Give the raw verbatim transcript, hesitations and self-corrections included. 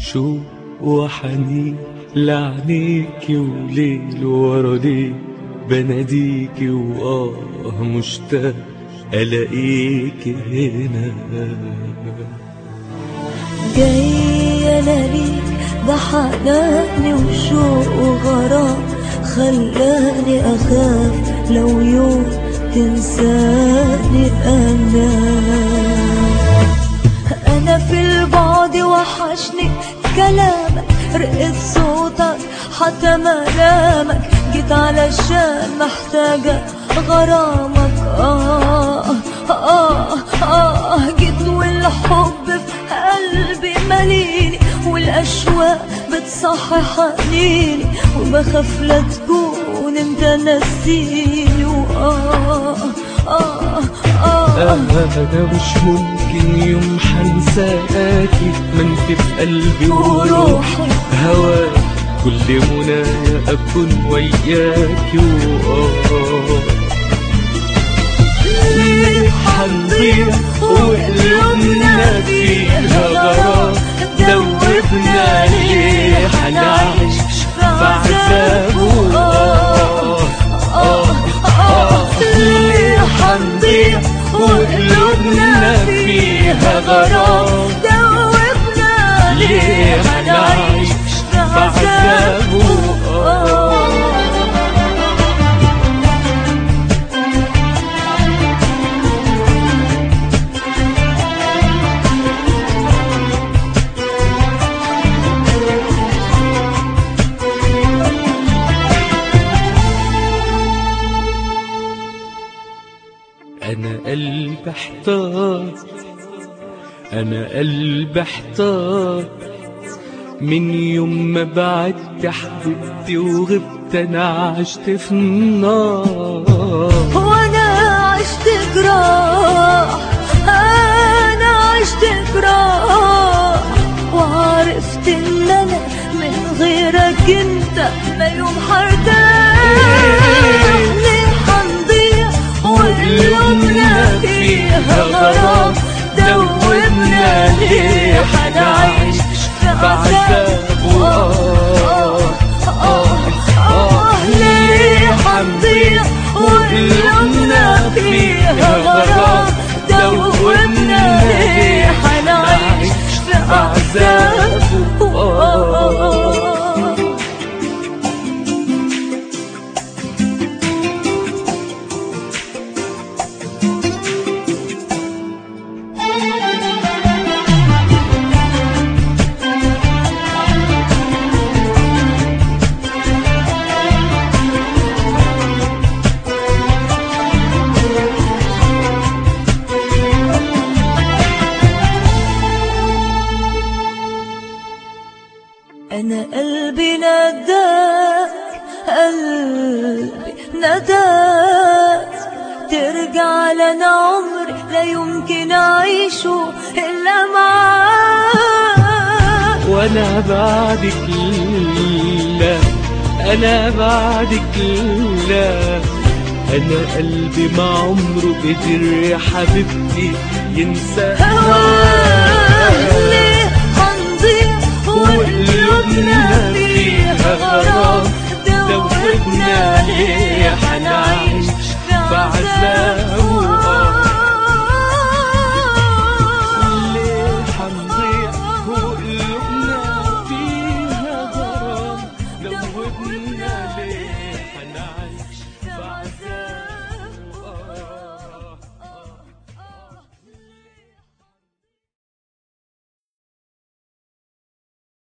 شوق وحنين لعنيكي وليل ورا ليل بناديكي وآه مشتاق ألاقيكي هنا. جاي أنا ليك بحناني وشوق وغرام خلاني أخاف لو يوم تنساني. أنا أنا في البعد وحشني كلامك رقة صوتك حتى ملامك جيت علشان محتاجة غرامك. آه آه آه جيت والحب في قلبي مليني والأشواق بتصحي حنيني وبخاف لا تكون انت نسيني. وآه آه آه أنا مش ممكن يوم حنساكي ما انت في قلبي وروحي هواك كل منايا أكون وياكي. وآه ليه حنضيع وقلوبنا فيها غرام دوبنا ليه حنعيش في عذاب. وآه آه آه ليه حنضيع وقلوبنا فيها غرام دوبنا ليه حنعيش في عذاب. وآه أنا قلبي احتار أنا قلبي احتار من يوم ما بعدت حبيبتي وغبت أنا عشت في النار. وأنا عشت جراح أنا عشت جراح وعرفت إن أنا من غيرك أنت ما يوم هرتاح. ليه حنضيع وقلوبنا فيها غرام دوبنا ليه حنعيش في عذاب. وآه آه آه ليه حنضيع وقلوبنا فيها غرام دوبنا ليه حنعيش في عذاب. وآه أنا قلبي نداك قلبي نداك ترجع لنا عمري لا يمكن أعيشه إلا معاك. وأنا بعدك لا أنا بعدك لا أنا قلبي ما عمره قدر يا حبيبتي ينسى هواك. ليه حنضيع وقلوبنا فيها غرام دوبنا ليه حنعيش في عذاب.